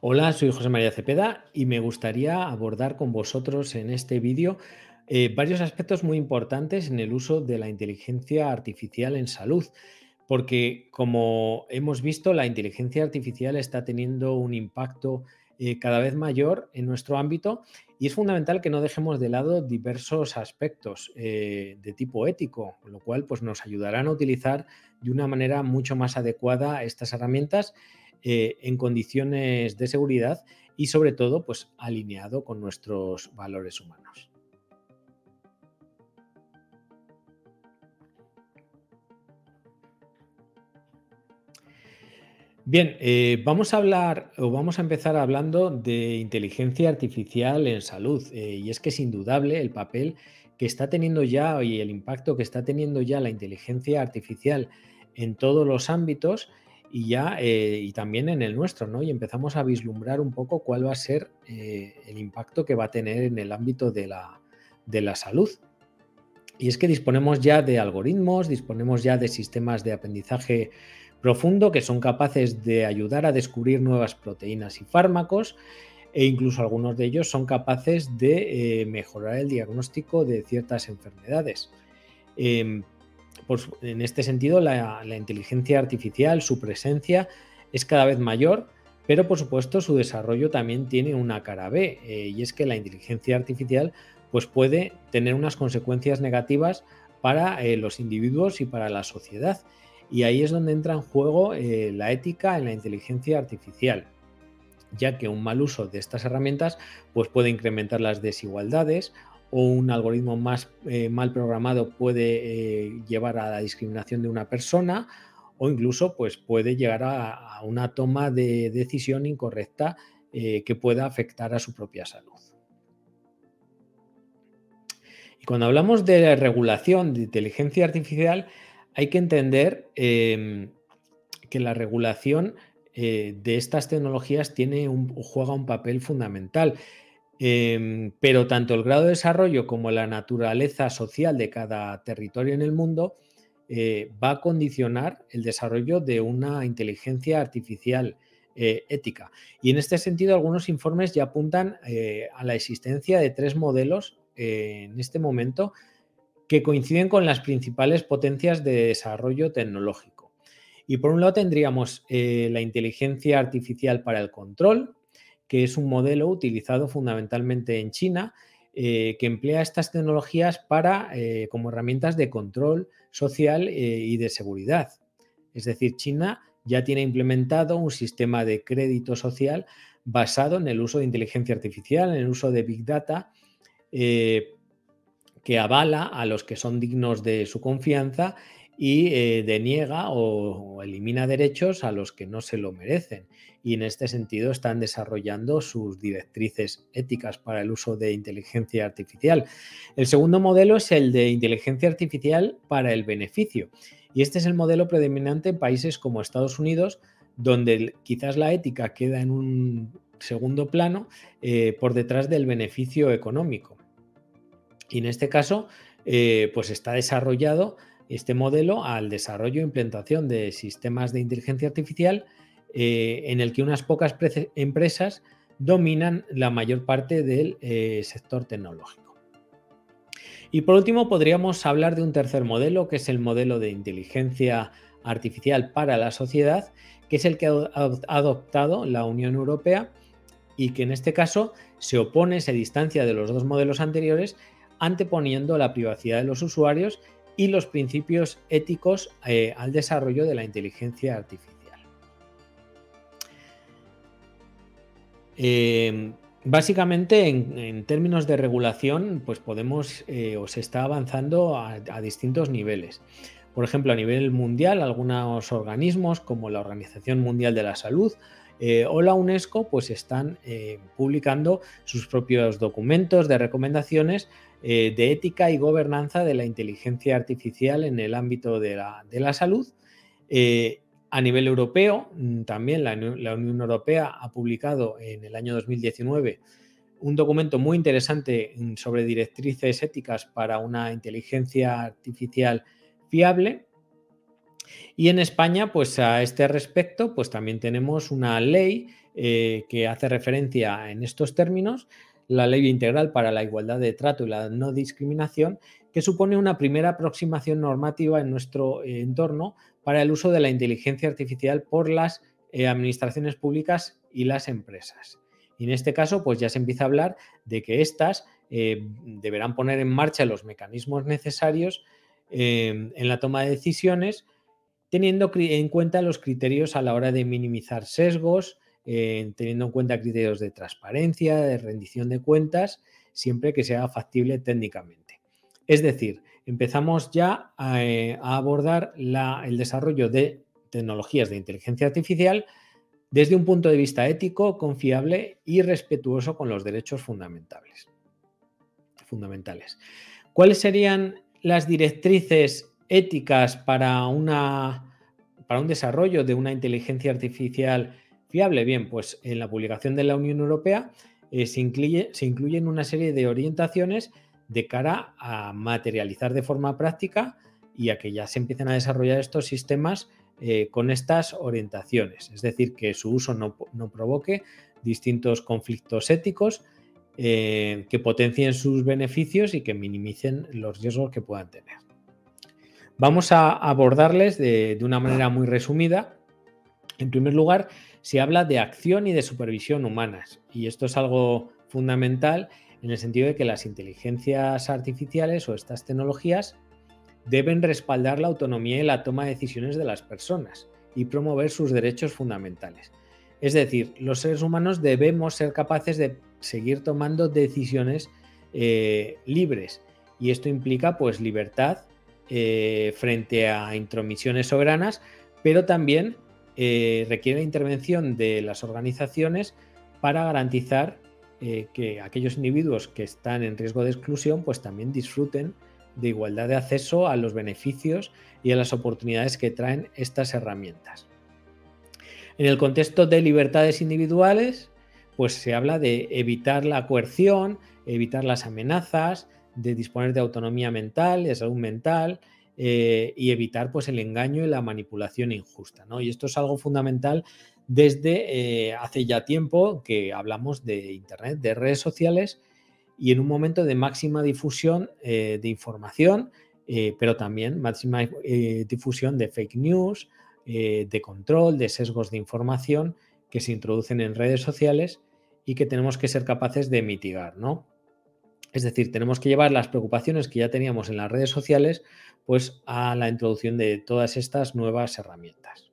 Hola, soy José María Cepeda y me gustaría abordar con vosotros en este vídeo varios aspectos muy importantes en el uso de la inteligencia artificial en salud, porque como hemos visto, la inteligencia artificial está teniendo un impacto cada vez mayor en nuestro ámbito y es fundamental que no dejemos de lado diversos aspectos de tipo ético, lo cual pues, nos ayudarán a utilizar de una manera mucho más adecuada estas herramientas en condiciones de seguridad y sobre todo pues alineado con nuestros valores humanos. Bien, vamos a hablar o vamos a empezar hablando de inteligencia artificial en salud. Y es que es indudable el papel que está teniendo ya y el impacto que está teniendo ya la inteligencia artificial en todos los ámbitos y ya y también en el nuestro, ¿no? Y empezamos a vislumbrar un poco cuál va a ser el impacto que va a tener en el ámbito de la salud. Y es que disponemos ya de algoritmos, disponemos ya de sistemas de aprendizaje profundo que son capaces de ayudar a descubrir nuevas proteínas y fármacos e incluso algunos de ellos son capaces de mejorar el diagnóstico de ciertas enfermedades. Em, pues, en este sentido, la inteligencia artificial, su presencia es cada vez mayor, pero por supuesto su desarrollo también tiene una cara B, y es que la inteligencia artificial pues, puede tener unas consecuencias negativas para los individuos y para la sociedad. Y ahí es donde entra en juego la ética en la inteligencia artificial, ya que un mal uso de estas herramientas pues puede incrementar las desigualdades o un algoritmo más mal programado puede llevar a la discriminación de una persona o incluso pues puede llegar a una toma de decisión incorrecta que pueda afectar a su propia salud. Y cuando hablamos de regulación de inteligencia artificial, hay que entender que la regulación de estas tecnologías juega un papel fundamental. Pero tanto el grado de desarrollo como la naturaleza social de cada territorio en el mundo va a condicionar el desarrollo de una inteligencia artificial ética. Y en este sentido, algunos informes ya apuntan a la existencia de tres modelos en este momento que coinciden con las principales potencias de desarrollo tecnológico. Y por un lado tendríamos la inteligencia artificial para el control, que es un modelo utilizado fundamentalmente en China, que emplea estas tecnologías como herramientas de control social y de seguridad. Es decir, China ya tiene implementado un sistema de crédito social basado en el uso de inteligencia artificial, en el uso de Big Data, eh, que avala a los que son dignos de su confianza y deniega o elimina derechos a los que no se lo merecen. Y en este sentido están desarrollando sus directrices éticas para el uso de inteligencia artificial. El segundo modelo es el de inteligencia artificial para el beneficio. Y este es el modelo predominante en países como Estados Unidos, donde quizás la ética queda en un segundo plano por detrás del beneficio económico. Y en este caso, pues está desarrollado este modelo al desarrollo e implementación de sistemas de inteligencia artificial en el que unas pocas empresas dominan la mayor parte del sector tecnológico. Y por último, podríamos hablar de un tercer modelo, que es el modelo de inteligencia artificial para la sociedad, que es el que ha adoptado la Unión Europea y que en este caso se distancia de los dos modelos anteriores, anteponiendo la privacidad de los usuarios y los principios éticos al desarrollo de la inteligencia artificial. Básicamente, en términos de regulación, pues podemos o se está avanzando a distintos niveles. Por ejemplo, a nivel mundial, algunos organismos como la Organización Mundial de la Salud o la UNESCO pues están publicando sus propios documentos de recomendaciones de ética y gobernanza de la inteligencia artificial en el ámbito de la salud. A nivel europeo, también la Unión Europea ha publicado en el año 2019 un documento muy interesante sobre directrices éticas para una inteligencia artificial fiable. Y en España, pues a este respecto, pues también tenemos una ley que hace referencia en estos términos, la Ley Integral para la Igualdad de Trato y la No Discriminación, que supone una primera aproximación normativa en nuestro entorno para el uso de la inteligencia artificial por las administraciones públicas y las empresas. Y en este caso, pues ya se empieza a hablar de que éstas deberán poner en marcha los mecanismos necesarios en la toma de decisiones, teniendo en cuenta los criterios a la hora de minimizar sesgos, teniendo en cuenta criterios de transparencia, de rendición de cuentas, siempre que sea factible técnicamente. Es decir, empezamos ya a abordar el desarrollo de tecnologías de inteligencia artificial desde un punto de vista ético, confiable y respetuoso con los derechos fundamentales. ¿Cuáles serían las directrices éticas para un desarrollo de una inteligencia artificial fiable? Bien, pues en la publicación de la Unión Europea se incluyen una serie de orientaciones de cara a materializar de forma práctica y a que ya se empiecen a desarrollar estos sistemas con estas orientaciones. Es decir, que su uso no provoque distintos conflictos éticos, que potencien sus beneficios y que minimicen los riesgos que puedan tener. Vamos a abordarles de una manera muy resumida. En primer lugar, se habla de acción y de supervisión humanas, y esto es algo fundamental en el sentido de que las inteligencias artificiales o estas tecnologías deben respaldar la autonomía y la toma de decisiones de las personas y promover sus derechos fundamentales. Es decir, los seres humanos debemos ser capaces de seguir tomando decisiones libres, y esto implica pues libertad frente a intromisiones soberanas, pero también requiere la intervención de las organizaciones para garantizar que aquellos individuos que están en riesgo de exclusión pues también disfruten de igualdad de acceso a los beneficios y a las oportunidades que traen estas herramientas. En el contexto de libertades individuales, pues se habla de evitar la coerción, evitar las amenazas, de disponer de autonomía mental, de salud mental, y evitar pues el engaño y la manipulación injusta, ¿no? Y esto es algo fundamental desde hace ya tiempo que hablamos de Internet, de redes sociales, y en un momento de máxima difusión de información, pero también máxima difusión de fake news, de control, de sesgos de información que se introducen en redes sociales y que tenemos que ser capaces de mitigar, ¿no? Es decir, tenemos que llevar las preocupaciones que ya teníamos en las redes sociales pues a la introducción de todas estas nuevas herramientas.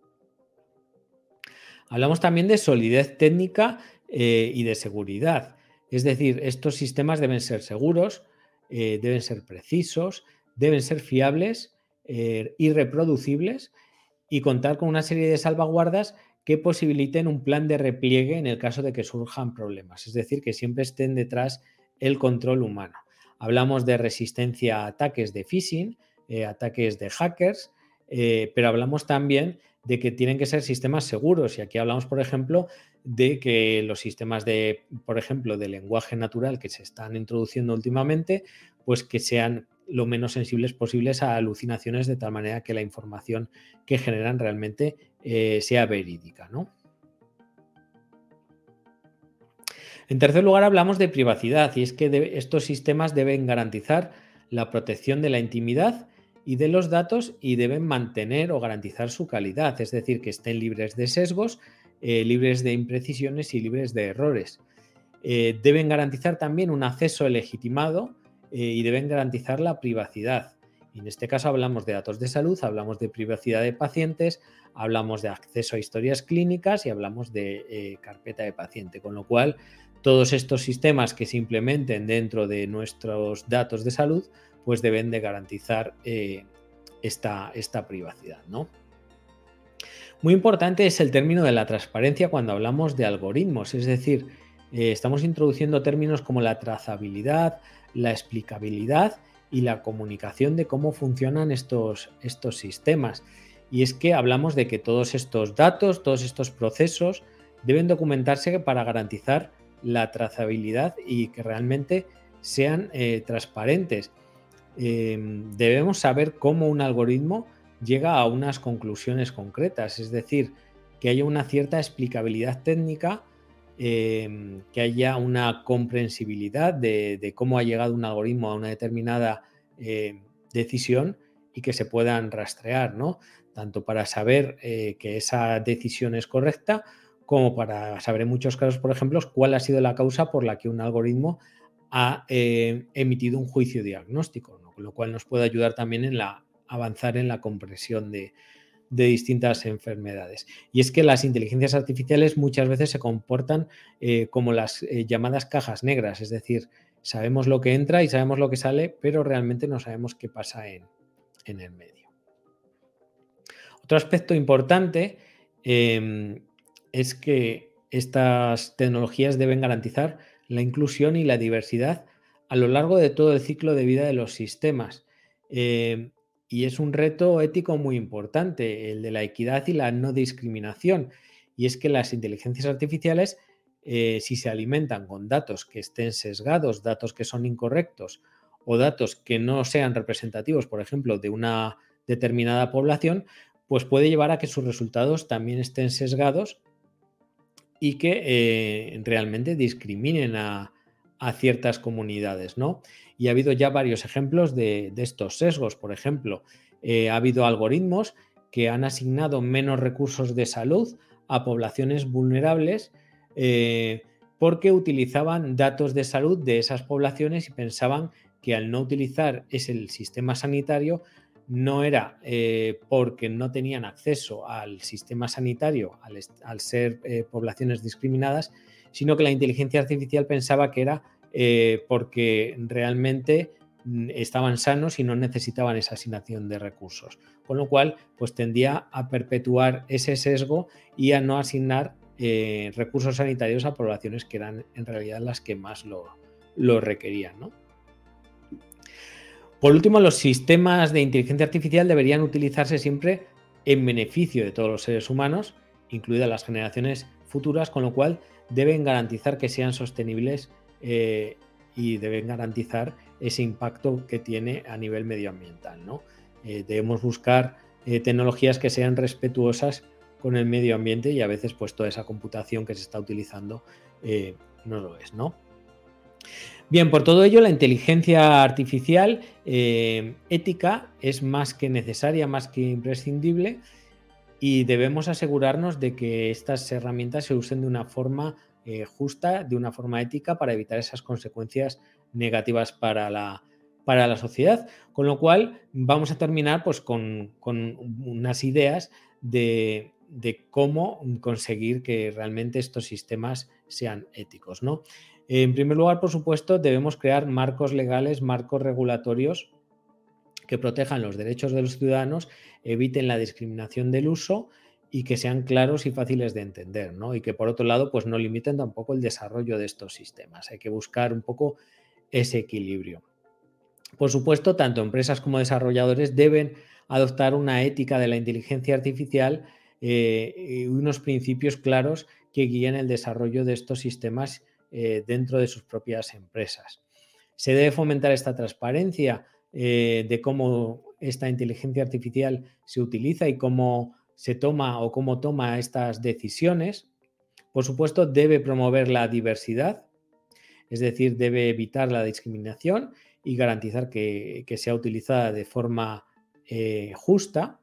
Hablamos también de solidez técnica y de seguridad. Es decir, estos sistemas deben ser seguros, deben ser precisos, deben ser fiables y reproducibles, y contar con una serie de salvaguardas que posibiliten un plan de repliegue en el caso de que surjan problemas. Es decir, que siempre estén detrás el control humano. Hablamos de resistencia a ataques de phishing, ataques de hackers, pero hablamos también de que tienen que ser sistemas seguros, y aquí hablamos, por ejemplo, de que los sistemas por ejemplo, de lenguaje natural que se están introduciendo últimamente, pues que sean lo menos sensibles posibles a alucinaciones, de tal manera que la información que generan realmente sea verídica, ¿no? En tercer lugar, hablamos de privacidad, y es que estos sistemas deben garantizar la protección de la intimidad y de los datos, y deben mantener o garantizar su calidad, es decir, que estén libres de sesgos, libres de imprecisiones y libres de errores. Deben garantizar también un acceso legitimado y deben garantizar la privacidad. Y en este caso hablamos de datos de salud, hablamos de privacidad de pacientes, hablamos de acceso a historias clínicas y hablamos de carpeta de paciente, con lo cual todos estos sistemas que se implementen dentro de nuestros datos de salud pues deben de garantizar esta privacidad, ¿no? Muy importante es el término de la transparencia cuando hablamos de algoritmos, es decir, estamos introduciendo términos como la trazabilidad, la explicabilidad y la comunicación de cómo funcionan estos sistemas. Y es que hablamos de que todos estos datos, todos estos procesos deben documentarse para garantizar la trazabilidad y que realmente sean transparentes. Debemos saber cómo un algoritmo llega a unas conclusiones concretas, es decir, que haya una cierta explicabilidad técnica, que haya una comprensibilidad de cómo ha llegado un algoritmo a una determinada decisión y que se puedan rastrear, ¿no? Tanto para saber que esa decisión es correcta, como para saber en muchos casos, por ejemplo, cuál ha sido la causa por la que un algoritmo ha emitido un juicio diagnóstico, ¿no? Con lo cual nos puede ayudar también en avanzar en la comprensión de distintas enfermedades. Y es que las inteligencias artificiales muchas veces se comportan como las llamadas cajas negras, es decir, sabemos lo que entra y sabemos lo que sale, pero realmente no sabemos qué pasa en el medio. Otro aspecto importante es que estas tecnologías deben garantizar la inclusión y la diversidad a lo largo de todo el ciclo de vida de los sistemas. Eh, y es un reto ético muy importante, el de la equidad y la no discriminación. Y es que las inteligencias artificiales, si se alimentan con datos que estén sesgados, datos que son incorrectos o datos que no sean representativos, por ejemplo, de una determinada población, pues puede llevar a que sus resultados también estén sesgados y que realmente discriminen a ciertas comunidades, ¿no? Y ha habido ya varios ejemplos de estos sesgos. Por ejemplo, ha habido algoritmos que han asignado menos recursos de salud a poblaciones vulnerables porque utilizaban datos de salud de esas poblaciones y pensaban que al no utilizar el sistema sanitario no era porque no tenían acceso al sistema sanitario al ser poblaciones discriminadas, sino que la inteligencia artificial pensaba que era porque realmente estaban sanos y no necesitaban esa asignación de recursos. Con lo cual, pues tendía a perpetuar ese sesgo y a no asignar recursos sanitarios a poblaciones que eran en realidad las que más lo requerían, ¿no? Por último, los sistemas de inteligencia artificial deberían utilizarse siempre en beneficio de todos los seres humanos, incluidas las generaciones futuras, con lo cual deben garantizar que sean sostenibles y deben garantizar ese impacto que tiene a nivel medioambiental, ¿no? Debemos buscar tecnologías que sean respetuosas con el medio ambiente y a veces pues toda esa computación que se está utilizando no lo es, ¿no? Bien, por todo ello, la inteligencia artificial ética es más que necesaria, más que imprescindible, y debemos asegurarnos de que estas herramientas se usen de una forma justa, de una forma ética, para evitar esas consecuencias negativas para la sociedad. Con lo cual, vamos a terminar pues, con unas ideas de cómo conseguir que realmente estos sistemas sean éticos, ¿no? En primer lugar, por supuesto, debemos crear marcos legales, marcos regulatorios que protejan los derechos de los ciudadanos, eviten la discriminación del uso y que sean claros y fáciles de entender, ¿no? Y que por otro lado, pues no limiten tampoco el desarrollo de estos sistemas. Hay que buscar un poco ese equilibrio. Por supuesto, tanto empresas como desarrolladores deben adoptar una ética de la inteligencia artificial y unos principios claros que guíen el desarrollo de estos sistemas dentro de sus propias empresas. Se debe fomentar esta transparencia de cómo esta inteligencia artificial se utiliza y cómo se toma o cómo toma estas decisiones. Por supuesto, debe promover la diversidad, es decir, debe evitar la discriminación y garantizar que sea utilizada de forma justa.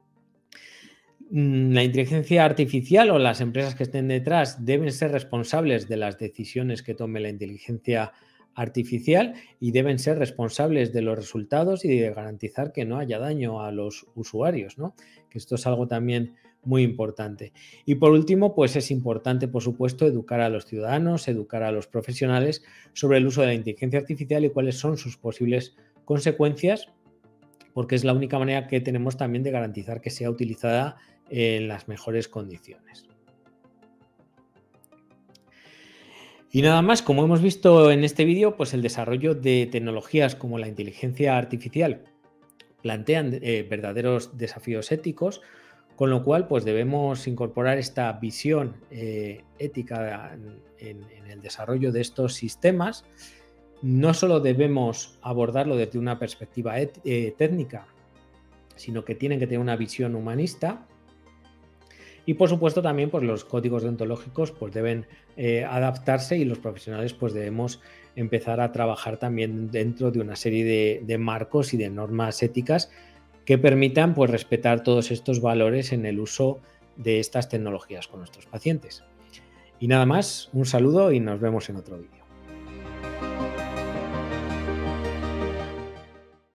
La inteligencia artificial o las empresas que estén detrás deben ser responsables de las decisiones que tome la inteligencia artificial y deben ser responsables de los resultados y de garantizar que no haya daño a los usuarios, ¿no? Que esto es algo también muy importante. Y por último, pues es importante, por supuesto, educar a los ciudadanos, educar a los profesionales sobre el uso de la inteligencia artificial y cuáles son sus posibles consecuencias, porque es la única manera que tenemos también de garantizar que sea utilizada en las mejores condiciones. Y nada más, como hemos visto en este vídeo, pues el desarrollo de tecnologías como la inteligencia artificial plantean verdaderos desafíos éticos, con lo cual pues debemos incorporar esta visión ética en el desarrollo de estos sistemas. No solo debemos abordarlo desde una perspectiva técnica, sino que tienen que tener una visión humanista. Y por supuesto también pues, los códigos deontológicos pues, deben adaptarse, y los profesionales pues, debemos empezar a trabajar también dentro de una serie de marcos y de normas éticas que permitan pues, respetar todos estos valores en el uso de estas tecnologías con nuestros pacientes. Y nada más, un saludo y nos vemos en otro vídeo.